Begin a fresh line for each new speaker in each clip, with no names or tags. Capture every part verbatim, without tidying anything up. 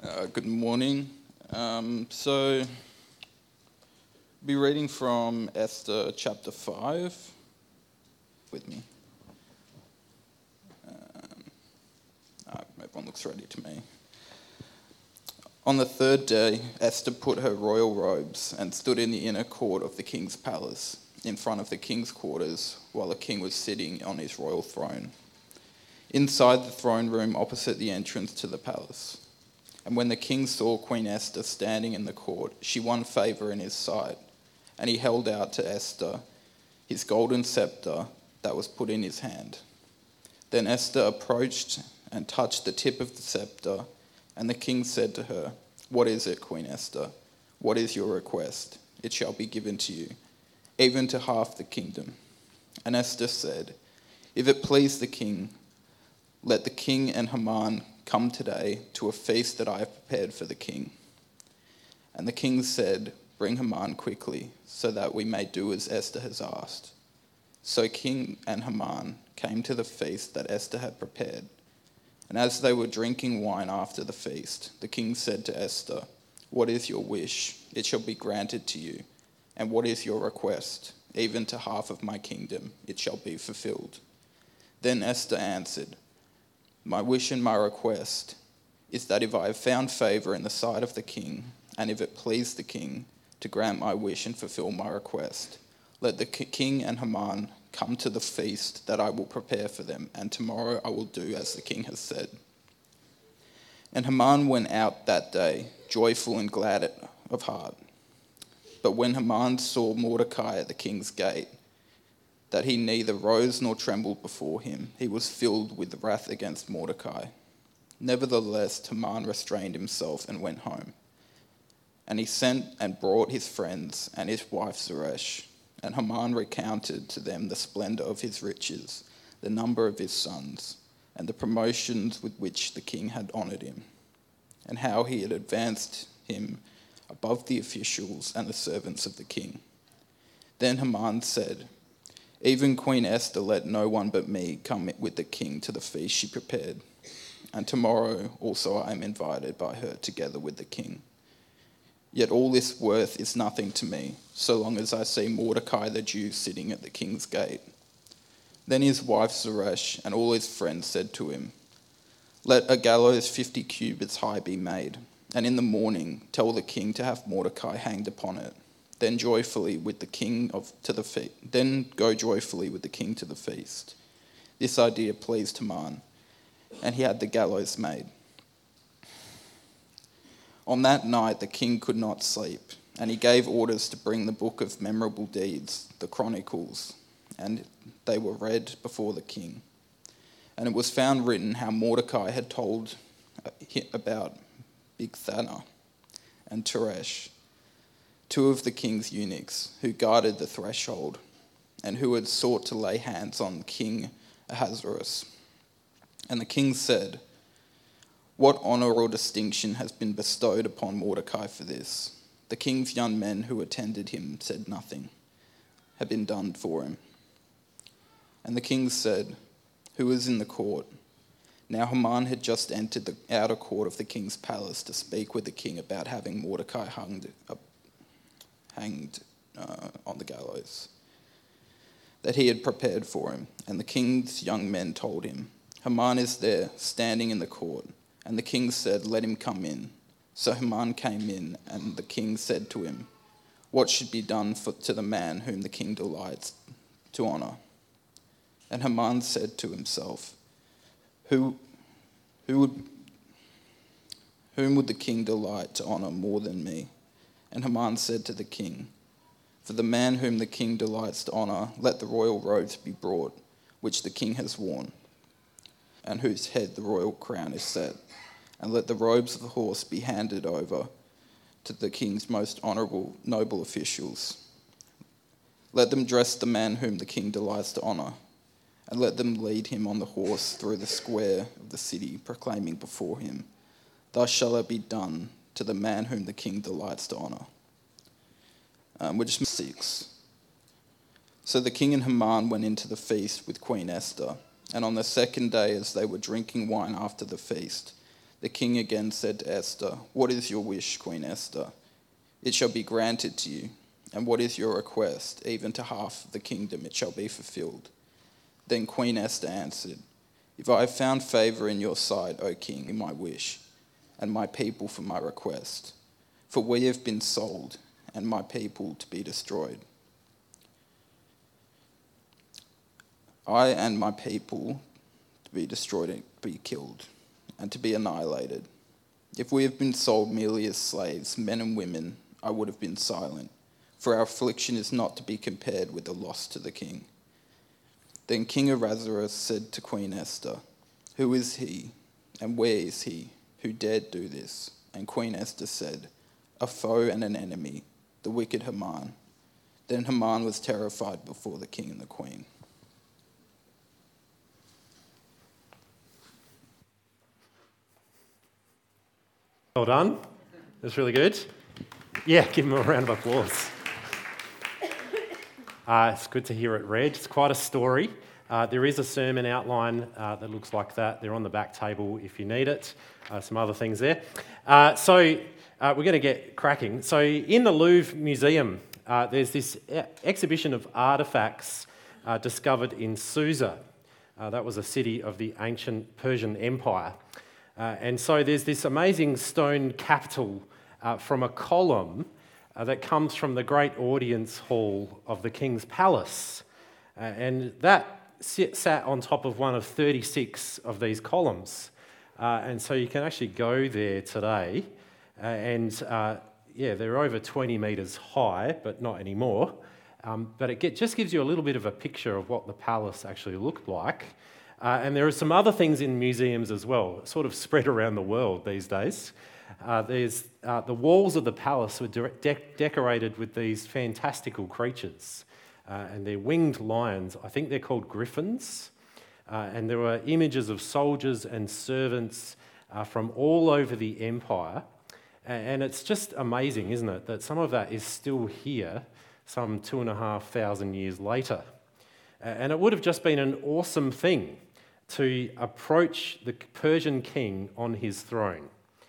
Uh, good morning. Um, so, be reading from Esther chapter five with me. Um, uh, everyone looks ready to me. On the third day, Esther put her royal robes and stood in the inner court of the king's palace, in front of the king's quarters, while the king was sitting on his royal throne, inside the throne room opposite the entrance to the palace. And when the king saw Queen Esther standing in the court, she won favour in his sight, and he held out to Esther his golden sceptre that was put in his hand. Then Esther approached and touched the tip of the sceptre, and the king said to her, "What is it, Queen Esther? What is your request? It shall be given to you, even to half the kingdom." And Esther said, "If it please the king, let the king and Haman come today to a feast that I have prepared for the king." And the king said, "Bring Haman quickly, so that we may do as Esther has asked." So king and Haman came to the feast that Esther had prepared. And as they were drinking wine after the feast, the king said to Esther, "What is your wish? It shall be granted to you. And what is your request? Even to half of my kingdom, it shall be fulfilled." Then Esther answered, "My wish and my request is that if I have found favour in the sight of the king, and if it please the king to grant my wish and fulfill my request, let the king and Haman come to the feast that I will prepare for them, and tomorrow I will do as the king has said." And Haman went out that day, joyful and glad of heart. But when Haman saw Mordecai at the king's gate, that he neither rose nor trembled before him, he was filled with wrath against Mordecai. Nevertheless, Haman restrained himself and went home. And he sent and brought his friends and his wife Zeresh. And Haman recounted to them the splendour of his riches, the number of his sons, and the promotions with which the king had honoured him, and how he had advanced him above the officials and the servants of the king. Then Haman said, "Even Queen Esther let no one but me come with the king to the feast she prepared, and tomorrow also I am invited by her together with the king. Yet all this worth is nothing to me, so long as I see Mordecai the Jew sitting at the king's gate." Then his wife Zeresh and all his friends said to him, "Let a gallows fifty cubits high be made, and in the morning tell the king to have Mordecai hanged upon it. Then joyfully with the king of to the feast. Then go joyfully with the king to the feast." This idea pleased Haman, and he had the gallows made. On that night the king could not sleep, and he gave orders to bring the book of memorable deeds, the Chronicles, and they were read before the king. And it was found written how Mordecai had told about Bigthana and Teresh, two of the king's eunuchs who guarded the threshold, and who had sought to lay hands on King Ahasuerus. And the king said, "What honour or distinction has been bestowed upon Mordecai for this?" The king's young men who attended him said nothing had been done for him. And the king said, "Who is in the court?" Now Haman had just entered the outer court of the king's palace to speak with the king about having Mordecai hanged up hanged uh, on the gallows that he had prepared for him. And the king's young men told him, "Haman is there, standing in the court." And the king said, "Let him come in." So Haman came in, and the king said to him, "What should be done for, to the man whom the king delights to honour?" And Haman said to himself, Who, who would, whom would the king delight to honour more than me? And Haman said to the king, "For the man whom the king delights to honour, let the royal robes be brought, which the king has worn, and whose head the royal crown is set. And let the robes of the horse be handed over to the king's most honourable, noble officials. Let them dress the man whom the king delights to honour, and let them lead him on the horse through the square of the city, proclaiming before him, 'Thus shall it be done to the man whom the king delights to honour.'" Um, we're just six. So the king and Haman went into the feast with Queen Esther, and on the second day, as they were drinking wine after the feast, The king again said to Esther, "What is your wish, Queen Esther? It shall be granted to you. And what is your request? Even to half of the kingdom it shall be fulfilled." Then Queen Esther answered, "If I have found favor in your sight, O king, in my wish, and my people for my request, for we have been sold, and my people to be destroyed. I and my people to be destroyed and be killed, and to be annihilated. If we have been sold merely as slaves, men and women, I would have been silent, for our affliction is not to be compared with the loss to the king." Then King Ahasuerus said to Queen Esther, "Who is he, and where is he, who dared do this?" And Queen Esther said, "A foe and an enemy, the wicked Haman." Then Haman was terrified before the king and the queen.
Well done. That's really good. Yeah, give him a round of applause. Uh, it's good to hear it read. It's quite a story. Uh, there is a sermon outline uh, that looks like that. They're on the back table if you need it. Uh, some other things there. Uh, so uh, we're going to get cracking. So in the Louvre Museum, uh, there's this e- exhibition of artefacts uh, discovered in Susa. Uh, that was a city of the ancient Persian Empire. Uh, and so there's this amazing stone capital uh, from a column uh, that comes from the great audience hall of the King's Palace. Uh, and that sit, sat on top of one of thirty-six of these columns. Uh, and so you can actually go there today. Uh, and uh, yeah, they're over twenty metres high, but not anymore. Um, but it get, just gives you a little bit of a picture of what the palace actually looked like. Uh, and there are some other things in museums as well, sort of spread around the world these days. Uh, there's uh, the walls of the palace were de- de- decorated with these fantastical creatures, uh, and they're winged lions. I think they're called griffins. Uh, and there were images of soldiers and servants uh, from all over the empire. And it's just amazing, isn't it, that some of that is still here, some two and a half thousand years later. And it would have just been an awesome thing to approach the Persian king on his throne.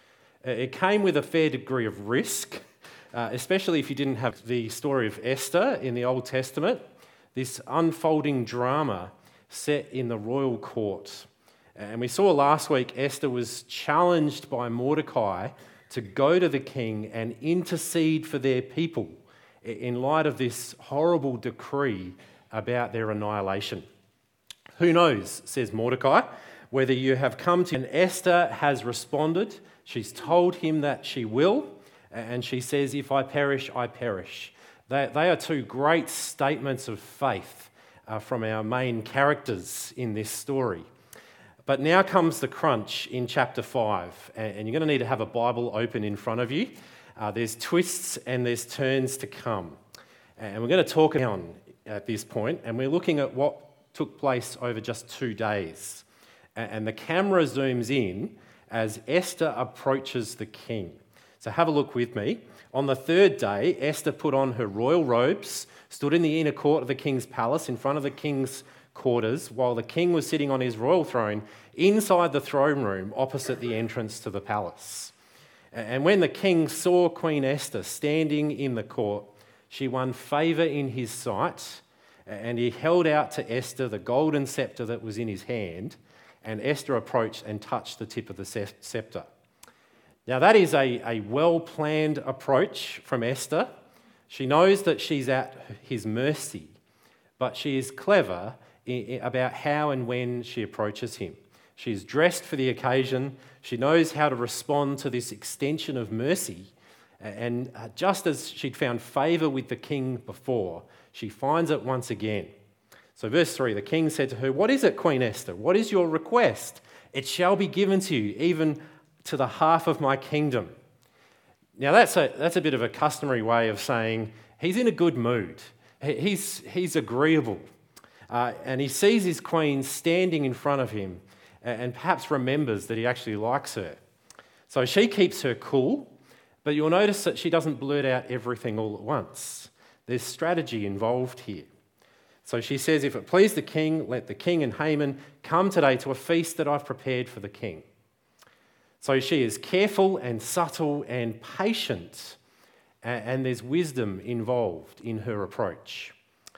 It came with a fair degree of risk, uh, especially if you didn't have the story of Esther in the Old Testament, this unfolding drama set in the royal court. And we saw last week Esther was challenged by Mordecai to go to the king and intercede for their people in light of this horrible decree about their annihilation. "Who knows," says Mordecai, "whether you have come to..." And Esther has responded. She's told him that she will, and she says, "If I perish, I perish." They, they are two great statements of faith uh, from our main characters in this story. But now comes the crunch in chapter five, and, and you're going to need to have a Bible open in front of you. Uh, there's twists and there's turns to come. And we're going to talk down at this point, and we're looking at what took place over just two days. And the camera zooms in as Esther approaches the king. So have a look with me. On the third day, Esther put on her royal robes, stood in the inner court of the king's palace in front of the king's quarters, while the king was sitting on his royal throne inside the throne room opposite the entrance to the palace. And when the king saw Queen Esther standing in the court, she won favour in his sight, and he held out to Esther the golden scepter that was in his hand, and Esther approached and touched the tip of the scepter. Now that is a, a well-planned approach from Esther. She knows that she's at his mercy, but she is clever about how and when she approaches him. She's dressed for the occasion. She knows how to respond to this extension of mercy. And just as she'd found favour with the king before, she finds it once again. So verse three, the king said to her, "What is it, Queen Esther? What is your request? It shall be given to you, even to the half of my kingdom." Now that's a, that's a bit of a customary way of saying he's in a good mood. He's, he's agreeable. Uh, and he sees his queen standing in front of him and perhaps remembers that he actually likes her. So she keeps her cool, but you'll notice that she doesn't blurt out everything all at once. There's strategy involved here. So she says, "If it please the king, let the king and Haman come today to a feast that I've prepared for the king." So she is careful and subtle and patient, and there's wisdom involved in her approach.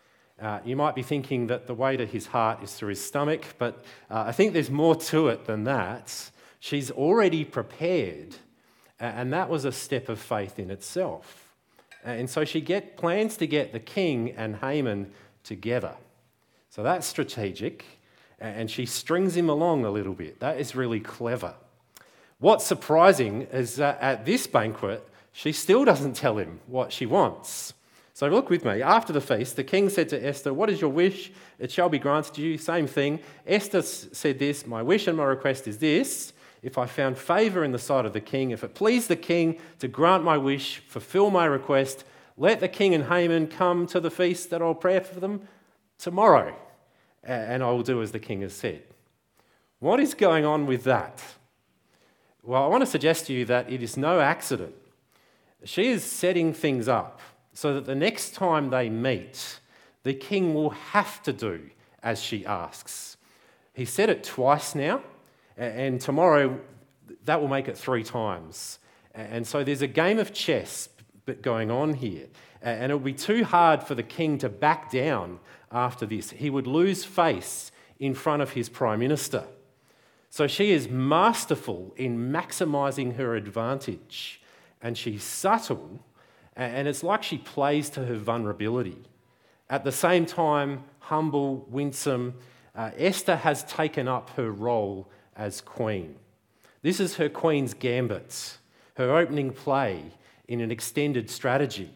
Uh, you might be thinking that the way to his heart is through his stomach, but uh, I think there's more to it than that. She's already prepared, and that was a step of faith in itself. And so she get, plans to get the king and Haman together. So that's strategic, and she strings him along a little bit. That is really clever. What's surprising is that at this banquet, she still doesn't tell him what she wants. So look with me. After the feast, the king said to Esther, "What is your wish? It shall be granted to you." Same thing. Esther said this, "My wish and my request is this. If I found favour in the sight of the king, if it pleased the king to grant my wish, fulfil my request, let the king and Haman come to the feast that I'll prepare for them tomorrow, and I will do as the king has said." What is going on with that? Well, I want to suggest to you that it is no accident. She is setting things up so that the next time they meet, the king will have to do as she asks. He said it twice now, and tomorrow that will make it three times. And so there's a game of chess going on here, and it would be too hard for the king to back down after this. He would lose face in front of his prime minister. So she is masterful in maximising her advantage, and she's subtle, and it's like she plays to her vulnerability. At the same time, humble, winsome, uh, Esther has taken up her role as queen. This is her queen's gambit, her opening play in an extended strategy.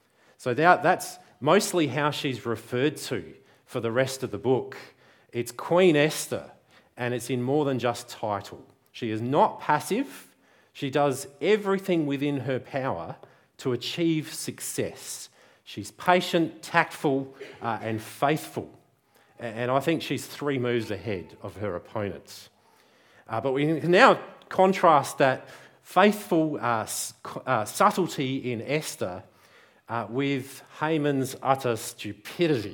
So that, that's mostly how she's referred to for the rest of the book. It's Queen Esther, and it's in more than just title. She is not passive. She does everything within her power to achieve success. She's patient, tactful, uh, and faithful. And I think she's three moves ahead of her opponents. Uh, but we can now contrast that faithful uh, uh, subtlety in Esther uh, with Haman's utter stupidity.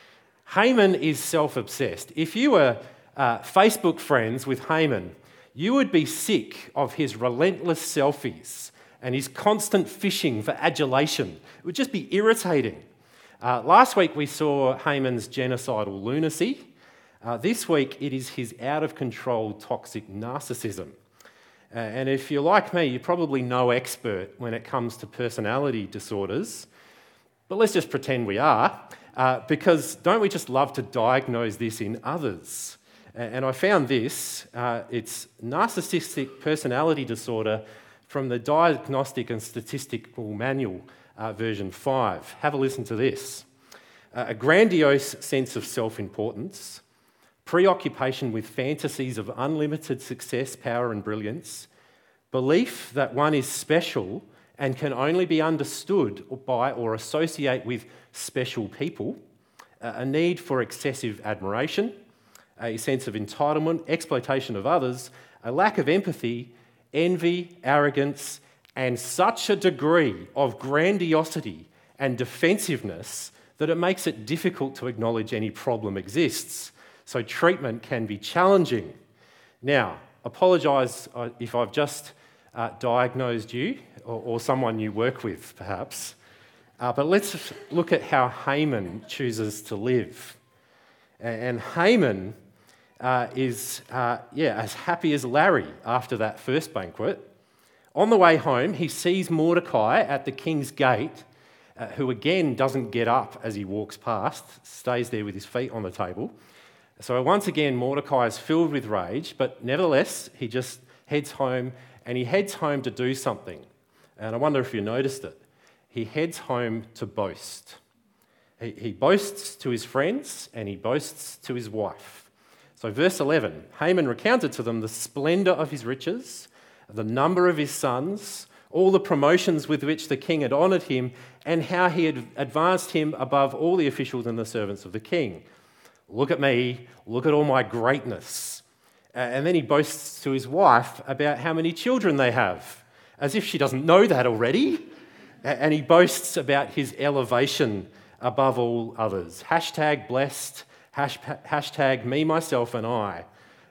Haman is self-obsessed. If you were uh, Facebook friends with Haman, you would be sick of his relentless selfies and his constant fishing for adulation. It would just be irritating. Uh, last week we saw Haman's genocidal lunacy. Uh, this week it is his out-of-control toxic narcissism. Uh, and if you're like me, you're probably no expert when it comes to personality disorders. But let's just pretend we are, uh, because don't we just love to diagnose this in others? And I found this. Uh, it's narcissistic personality disorder from the Diagnostic and Statistical Manual, uh, version five. Have a listen to this. Uh, a grandiose sense of self-importance, preoccupation with fantasies of unlimited success, power and brilliance, belief that one is special and can only be understood by or associate with special people, uh, a need for excessive admiration, a sense of entitlement, exploitation of others, a lack of empathy, envy, arrogance, and such a degree of grandiosity and defensiveness that it makes it difficult to acknowledge any problem exists. So treatment can be challenging. Now, apologise if I've just uh, diagnosed you or, or someone you work with, perhaps. Uh, but let's look at how Haman chooses to live. And Haman uh, is, uh, yeah, as happy as Larry after that first banquet. On the way home, he sees Mordecai at the king's gate, uh, who again doesn't get up as he walks past, stays there with his feet on the table. So once again, Mordecai is filled with rage, but nevertheless, he just heads home, and he heads home to do something. And I wonder if you noticed it. He heads home to boast. He, he boasts to his friends, and he boasts to his wife. So verse eleven, Haman recounted to them the splendour of his riches, the number of his sons, all the promotions with which the king had honoured him, and how he had advanced him above all the officials and the servants of the king. Look at me, look at all my greatness. Uh, and then he boasts to his wife about how many children they have, as if she doesn't know that already. Uh, and he boasts about his elevation above all others. Hashtag blessed, hash, hashtag me, myself and I.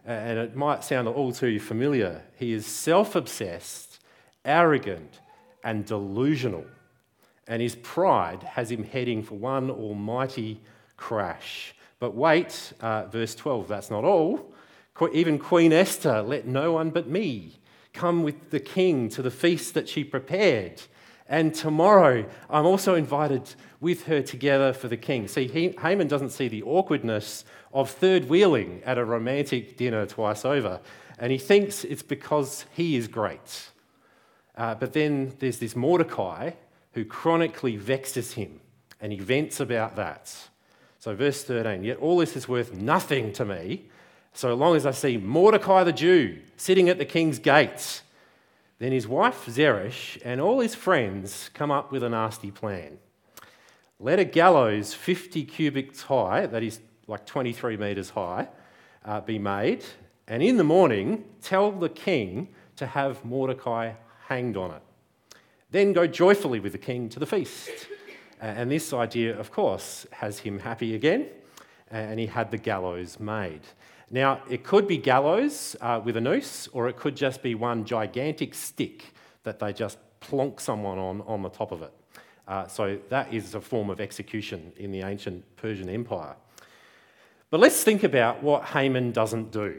and it might sound all too familiar. He is self-obsessed, arrogant, and delusional. And his pride has him heading for one almighty crash. But wait, uh, verse twelve, that's not all. Even Queen Esther, let no one but me come with the king to the feast that she prepared. And tomorrow I'm also invited with her together for the king. See, Haman doesn't see the awkwardness of third wheeling at a romantic dinner twice over. And he thinks it's because he is great. Uh, but then there's this Mordecai who chronically vexes him. And he vents about that. So verse thirteen, yet all this is worth nothing to me, so long as I see Mordecai the Jew sitting at the king's gates. Then his wife Zeresh and all his friends come up with a nasty plan. Let a gallows fifty cubits high, that is like twenty-three metres high, uh, be made, and in the morning tell the king to have Mordecai hanged on it. Then go joyfully with the king to the feast. And this idea, of course, has him happy again, and he had the gallows made. Now, it could be gallows uh, with a noose, or it could just be one gigantic stick that they just plonk someone on on the top of it. Uh, so that is a form of execution in the ancient Persian Empire. But let's think about what Haman doesn't do.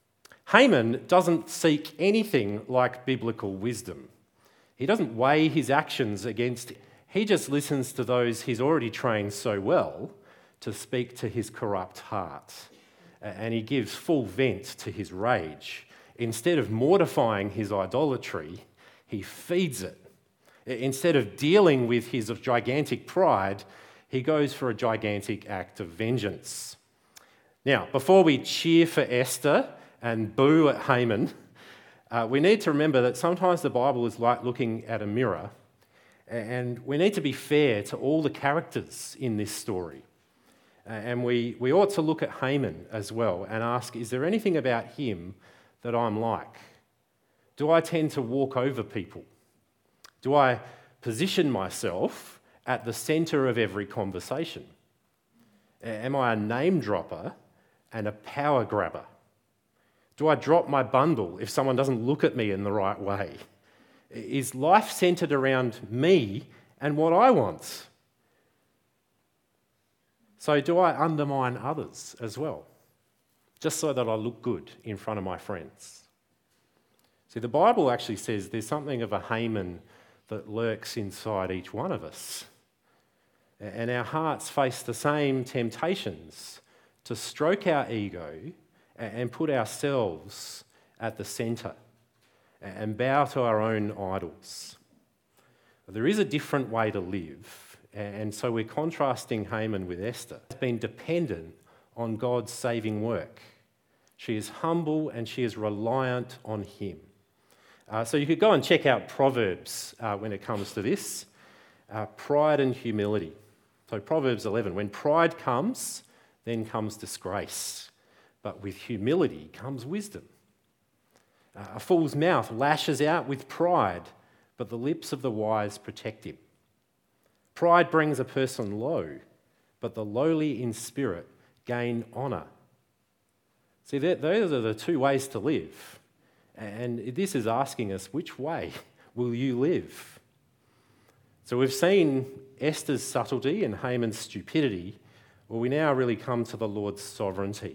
Haman doesn't seek anything like biblical wisdom. He doesn't weigh his actions against it. He just listens to those he's already trained so well to speak to his corrupt heart. And he gives full vent to his rage. Instead of mortifying his idolatry, he feeds it. Instead of dealing with his gigantic pride, he goes for a gigantic act of vengeance. Now, before we cheer for Esther and boo at Haman, uh, we need to remember that sometimes the Bible is like looking at a mirror, and we need to be fair to all the characters in this story. And we, we ought to look at Haman as well and ask, is there anything about him that I'm like? Do I tend to walk over people? Do I position myself at the centre of every conversation? Am I a name dropper and a power grabber? Do I drop my bundle if someone doesn't look at me in the right way? Is life centred around me and what I want? So do I undermine others as well, just so that I look good in front of my friends? See, the Bible actually says there's something of a Haman that lurks inside each one of us. And our hearts face the same temptations to stroke our ego and put ourselves at the centre and bow to our own idols. There is a different way to live, and so we're contrasting Haman with Esther. She's been dependent on God's saving work. She is humble and she is reliant on him. Uh, so you could go and check out Proverbs uh, when it comes to this. Uh, pride and humility. So Proverbs eleven, when pride comes, then comes disgrace. But with humility comes wisdom. Uh, a fool's mouth lashes out with pride, but the lips of the wise protect him. Pride brings a person low, but the lowly in spirit gain honour. See, those are the two ways to live. And this is asking us, which way will you live? So we've seen Esther's subtlety and Haman's stupidity. Well, we now really come to the Lord's sovereignty.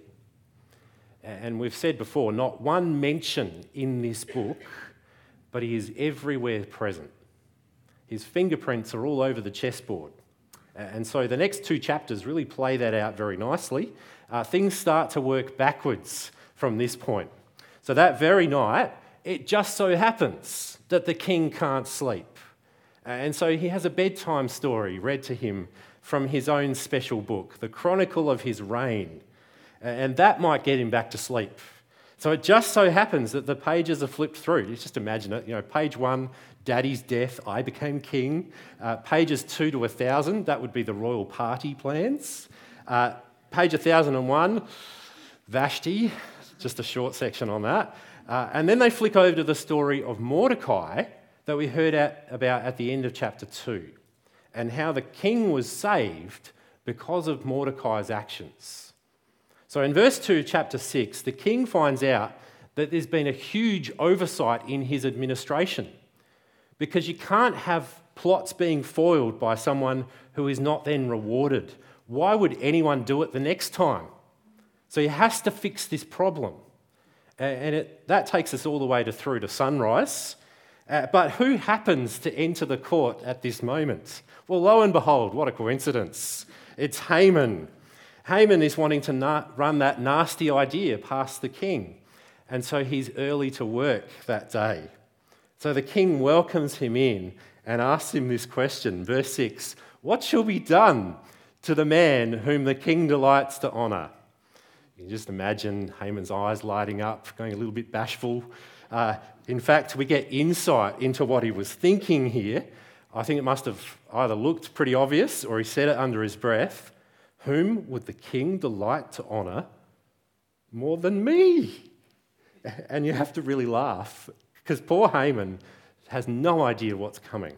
And we've said before, not one mention in this book, but he is everywhere present. His fingerprints are all over the chessboard. And so the next two chapters really play that out very nicely. Uh, things start to work backwards from this point. So that very night, it just so happens that the king can't sleep. And so he has a bedtime story read to him from his own special book, the Chronicle of his Reign. And that might get him back to sleep. So it just so happens that the pages are flipped through. You just imagine it. You know, page one, Daddy's death, I became king. Uh, pages two to one thousand, that would be the royal party plans. Uh, page one thousand one, Vashti, just a short section on that. Uh, and then they flick over to the story of Mordecai that we heard at, about at the end of chapter two, and how the king was saved because of Mordecai's actions. So in verse two, chapter six, the king finds out that there's been a huge oversight in his administration, because you can't have plots being foiled by someone who is not then rewarded. Why would anyone do it the next time? So he has to fix this problem. And it, that takes us all the way to through to sunrise. Uh, but who happens to enter the court at this moment? Well, lo and behold, what a coincidence. It's Haman. Haman is wanting to na- run that nasty idea past the king. And so he's early to work that day. So the king welcomes him in and asks him this question. Verse six, what shall be done to the man whom the king delights to honour? You can just imagine Haman's eyes lighting up, going a little bit bashful. Uh, in fact, we get insight into what he was thinking here. I think it must have either looked pretty obvious or he said it under his breath. Whom would the king delight to honour more than me? And you have to really laugh, because poor Haman has no idea what's coming.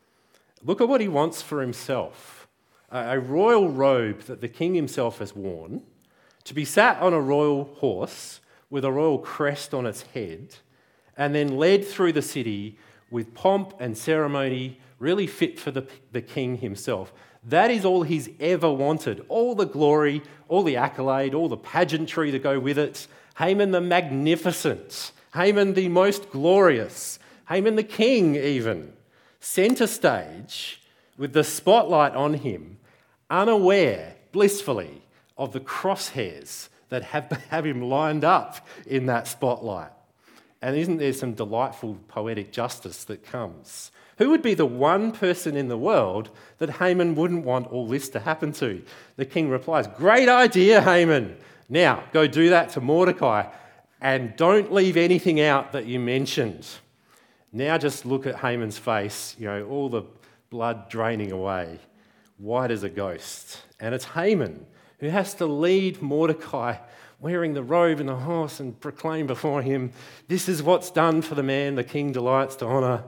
Look at what he wants for himself. A royal robe that the king himself has worn, to be sat on a royal horse with a royal crest on its head, and then led through the city with pomp and ceremony, really fit for the, the king himself. That is all he's ever wanted. All the glory, all the accolade, all the pageantry to go with it. Haman the magnificent, Haman the most glorious, Haman the king even, centre stage with the spotlight on him, unaware, blissfully, of the crosshairs that have, have him lined up in that spotlight. And isn't there some delightful poetic justice that comes? Who would be the one person in the world that Haman wouldn't want all this to happen to? The king replies, great idea, Haman. Now, go do that to Mordecai and don't leave anything out that you mentioned. Now just look at Haman's face, you know, all the blood draining away, white as a ghost. And it's Haman who has to lead Mordecai wearing the robe and the horse and proclaim before him, this is what's done for the man the king delights to honour.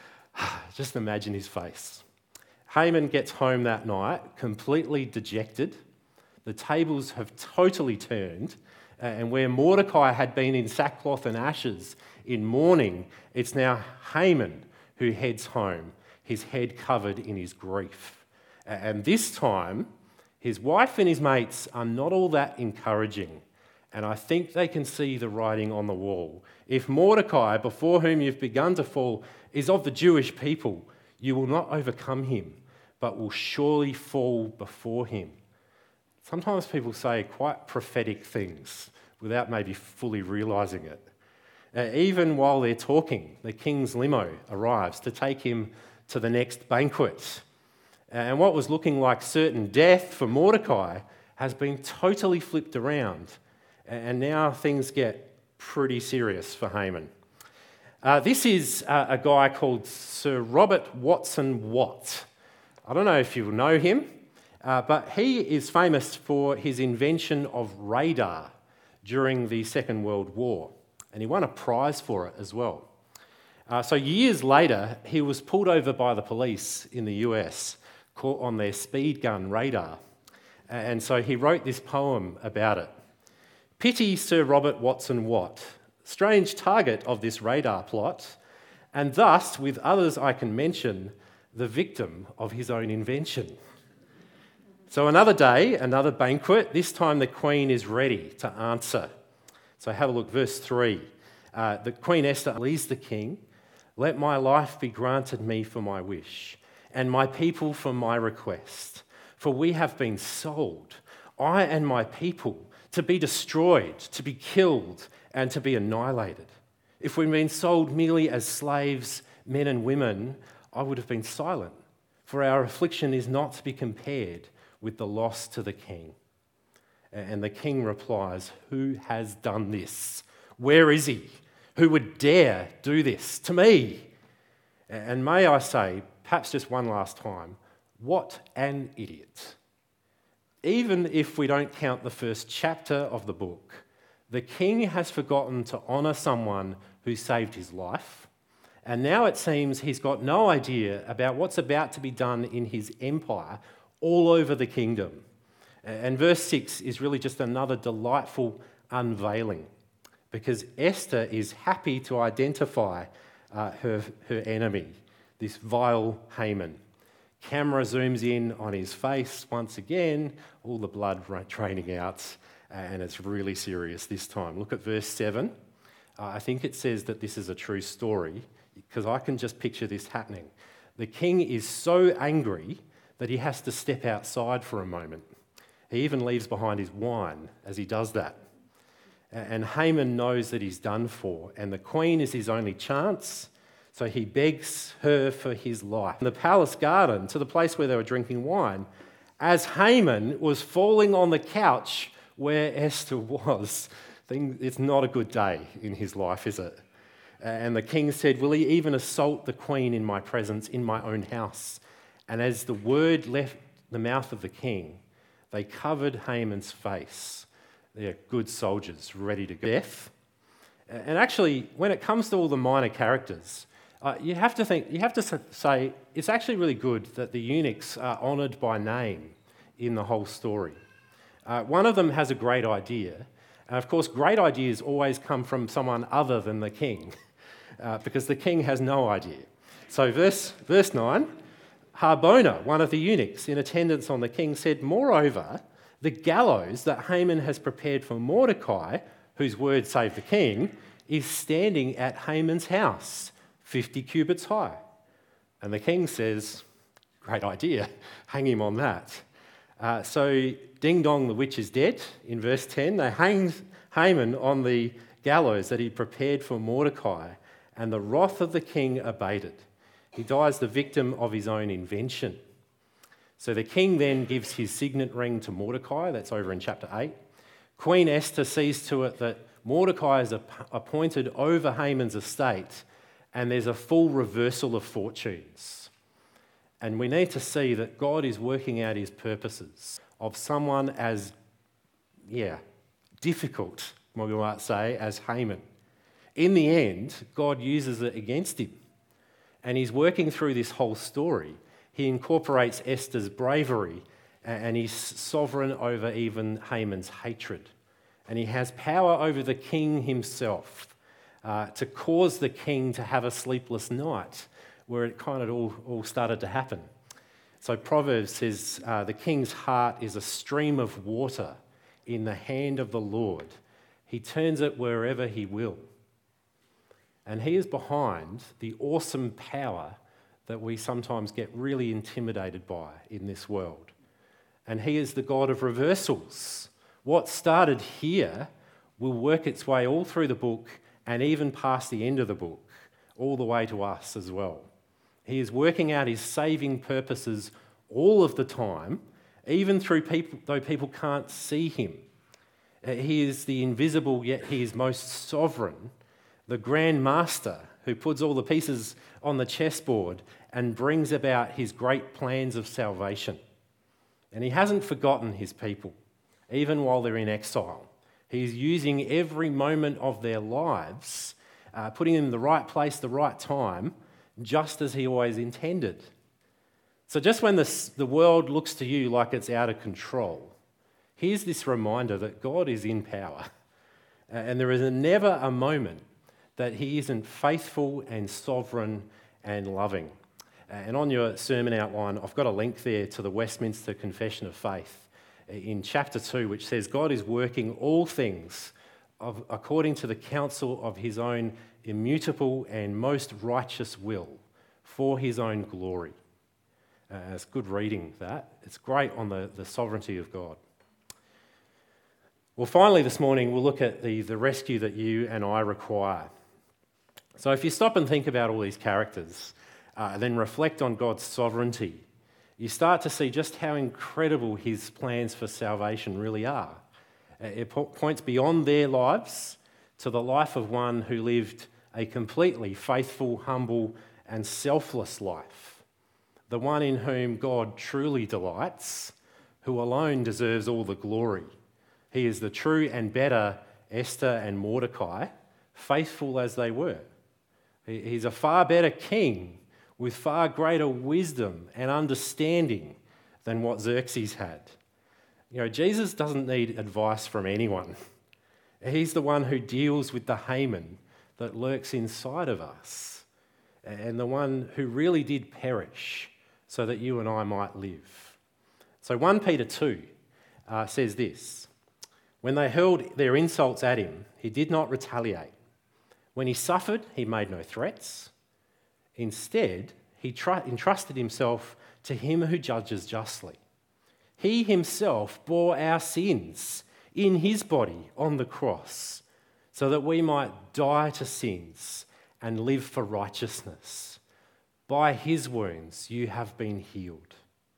Just imagine his face. Haman gets home that night completely dejected. The tables have totally turned, and where Mordecai had been in sackcloth and ashes in mourning, it's now Haman who heads home, his head covered in his grief. And this time, his wife and his mates are not all that encouraging, and I think they can see the writing on the wall. If Mordecai, before whom you've begun to fall, is of the Jewish people, you will not overcome him, but will surely fall before him. Sometimes people say quite prophetic things without maybe fully realising it. Uh, even while they're talking, the king's limo arrives to take him to the next banquet. And what was looking like certain death for Mordecai has been totally flipped around. And now things get pretty serious for Haman. Uh, this is uh, a guy called Sir Robert Watson Watt. I don't know if you know him, uh, but he is famous for his invention of radar during the Second World War. And he won a prize for it as well. Uh, so years later, he was pulled over by the police in the U S, caught on their speed gun radar. And so he wrote this poem about it. Pity Sir Robert Watson Watt, strange target of this radar plot, and thus, with others I can mention, the victim of his own invention. So another day, another banquet, this time the Queen is ready to answer. So have a look, verse three. Uh, the Queen Esther leads the king, let my life be granted me for my wish, and my people for my request. For we have been sold, I and my people, to be destroyed, to be killed, and to be annihilated. If we'd been sold merely as slaves, men and women, I would have been silent, for our affliction is not to be compared with the loss to the king. And the king replies, who has done this? Where is he? Who would dare do this to me? And may I say, perhaps just one last time, what an idiot. Even if we don't count the first chapter of the book, the king has forgotten to honour someone who saved his life, and now it seems he's got no idea about what's about to be done in his empire all over the kingdom. And verse six is really just another delightful unveiling, because Esther is happy to identify uh, her, her enemy, this vile Haman. Camera zooms in on his face once again, all the blood draining out, and it's really serious this time. Look at verse seven. Uh, I think it says that this is a true story, because I can just picture this happening. The king is so angry that he has to step outside for a moment. He even leaves behind his wine as he does that. And Haman knows that he's done for, and the queen is his only chance, so he begs her for his life. In the palace garden, to the place where they were drinking wine, as Haman was falling on the couch where Esther was. It's not a good day in his life, is it? And the king said, "Will he even assault the queen in my presence, in my own house?" And as the word left the mouth of the king, they covered Haman's face. They're good soldiers, ready to go. Death. And actually, when it comes to all the minor characters, uh, you have to think, you have to say, it's actually really good that the eunuchs are honoured by name in the whole story. Uh, one of them has a great idea. And of course, great ideas always come from someone other than the king, uh, because the king has no idea. So verse, verse nine, Harbona, one of the eunuchs in attendance on the king, said, "Moreover, the gallows that Haman has prepared for Mordecai, whose word saved the king, is standing at Haman's house, fifty cubits high." And the king says, "Great idea, hang him on that." Uh, so ding dong, the witch is dead. In verse ten, they hanged Haman on the gallows that he prepared for Mordecai, and the wrath of the king abated. He dies the victim of his own invention. So the king then gives his signet ring to Mordecai. That's over in chapter eight. Queen Esther sees to it that Mordecai is appointed over Haman's estate, and there's a full reversal of fortunes. And we need to see that God is working out his purposes of someone as, yeah, difficult, we might say, as Haman. In the end, God uses it against him. And he's working through this whole story. He incorporates Esther's bravery, and he's sovereign over even Haman's hatred. And he has power over the king himself uh, to cause the king to have a sleepless night, where it kind of all, all started to happen. So Proverbs says, uh, the king's heart is a stream of water in the hand of the Lord. He turns it wherever he will. And he is behind the awesome power that we sometimes get really intimidated by in this world. And he is the God of reversals. What started here will work its way all through the book and even past the end of the book, all the way to us as well. He is working out his saving purposes all of the time, even through people, though people can't see him. He is the invisible, yet he is most sovereign, the grand master who puts all the pieces on the chessboard and brings about his great plans of salvation. And he hasn't forgotten his people, even while they're in exile. He's using every moment of their lives, uh, putting them in the right place, the right time, just as he always intended. So just when the, the world looks to you like it's out of control, here's this reminder that God is in power. And there is never a moment that he isn't faithful and sovereign and loving. And on your sermon outline, I've got a link there to the Westminster Confession of Faith in chapter two, which says, God is working all things of, according to the counsel of his own immutable and most righteous will for his own glory. Uh, it's good reading, that. It's great on the, the sovereignty of God. Well, finally this morning, we'll look at the, the rescue that you and I require. So if you stop and think about all these characters, uh, then reflect on God's sovereignty, you start to see just how incredible his plans for salvation really are. It po- points beyond their lives to the life of one who lived a completely faithful, humble, and selfless life, the one in whom God truly delights, who alone deserves all the glory. He is the true and better Esther and Mordecai, faithful as they were. He's a far better king with far greater wisdom and understanding than what Xerxes had. You know, Jesus doesn't need advice from anyone. He's the one who deals with the Haman that lurks inside of us, and the one who really did perish so that you and I might live. So First Peter two uh, says this: when they hurled their insults at him, he did not retaliate. When he suffered, he made no threats. Instead, he tr- entrusted himself to him who judges justly. He himself bore our sins in his body on the cross, so that we might die to sins and live for righteousness. By his wounds you have been healed.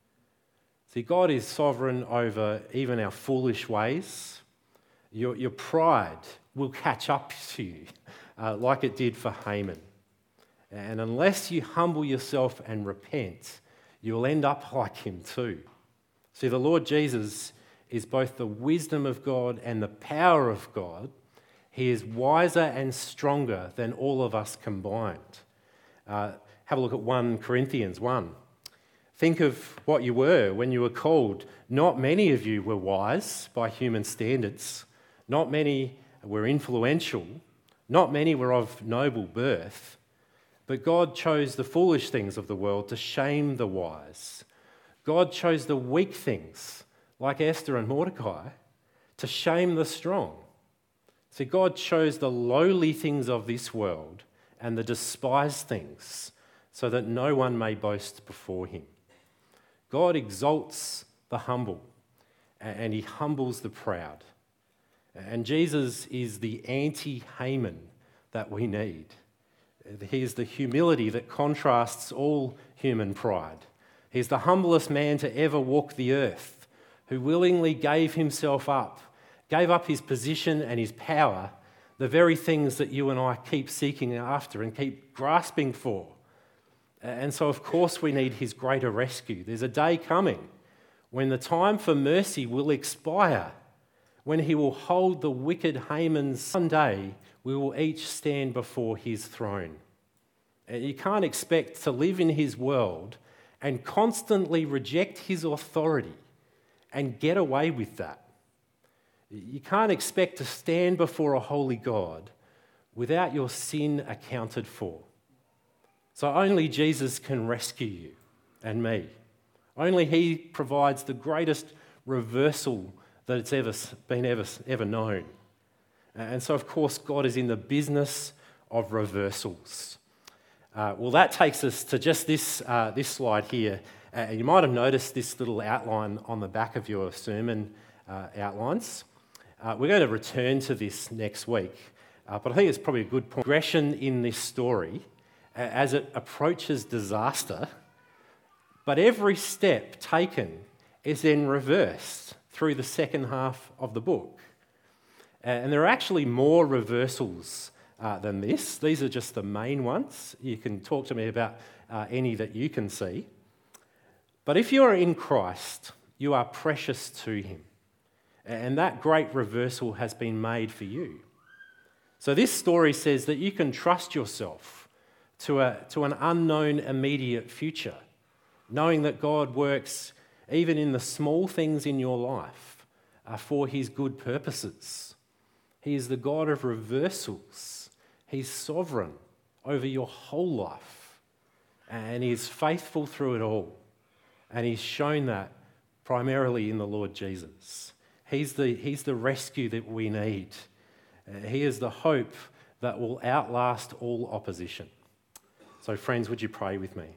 See, God is sovereign over even our foolish ways. Your, your pride will catch up to you, uh, like it did for Haman. And unless you humble yourself and repent, you'll end up like him too. See, the Lord Jesus is both the wisdom of God and the power of God. He is wiser and stronger than all of us combined. Uh, have a look at First Corinthians one. Think of what you were when you were called. Not many of you were wise by human standards. Not many were influential. Not many were of noble birth. But God chose the foolish things of the world to shame the wise. God chose the weak things, like Esther and Mordecai, to shame the strong. See, God chose the lowly things of this world and the despised things, so that no one may boast before him. God exalts the humble, and he humbles the proud. And Jesus is the anti-Haman that we need. He is the humility that contrasts all human pride. He's the humblest man to ever walk the earth, who willingly gave himself up, gave up his position and his power, the very things that you and I keep seeking after and keep grasping for. And so, of course, we need his greater rescue. There's a day coming when the time for mercy will expire, when he will hold the wicked Hamans. One day, we will each stand before his throne. And you can't expect to live in his world and constantly reject his authority and get away with that. You can't expect to stand before a holy God without your sin accounted for. So only Jesus can rescue you and me. Only he provides the greatest reversal that it's ever been ever, ever known. And so, of course, God is in the business of reversals. Uh, well, that takes us to just this, uh, this slide here. Uh, you might have noticed this little outline on the back of your sermon uh, outlines. Uh, we're going to return to this next week, uh, but I think it's probably a good point. Progression in this story uh, as it approaches disaster, but every step taken is then reversed through the second half of the book. Uh, and there are actually more reversals uh, than this. These are just the main ones. You can talk to me about uh, any that you can see. But if you are in Christ, you are precious to him. And that great reversal has been made for you. So this story says that you can trust yourself to, a, to an unknown immediate future, knowing that God works even in the small things in your life uh, for his good purposes. He is the God of reversals. He's sovereign over your whole life, and he is faithful through it all. And he's shown that primarily in the Lord Jesus. He's the, he's the rescue that we need. Uh, he is the hope that will outlast all opposition. So, friends, would you pray with me?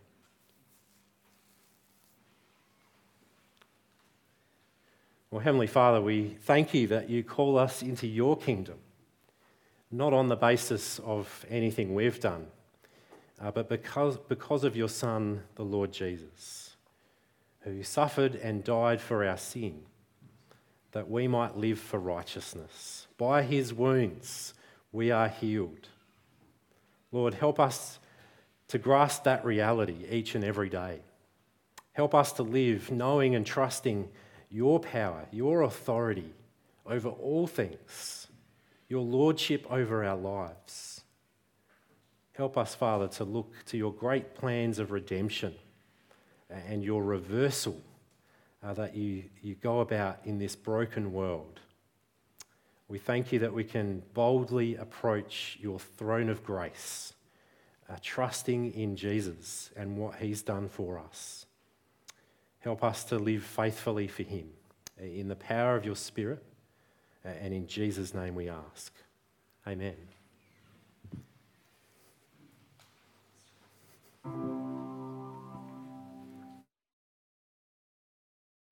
Well, Heavenly Father, we thank you that you call us into your kingdom, not on the basis of anything we've done, uh, but because, because of your Son, the Lord Jesus, who suffered and died for our sin, that we might live for righteousness. By his wounds, we are healed. Lord, help us to grasp that reality each and every day. Help us to live knowing and trusting your power, your authority over all things, your lordship over our lives. Help us, Father, to look to your great plans of redemption and your reversal uh, that you, you go about in this broken world. We thank you that we can boldly approach your throne of grace, uh, trusting in Jesus and what he's done for us. Help us to live faithfully for him in the power of your Spirit, and in Jesus' name we ask. Amen.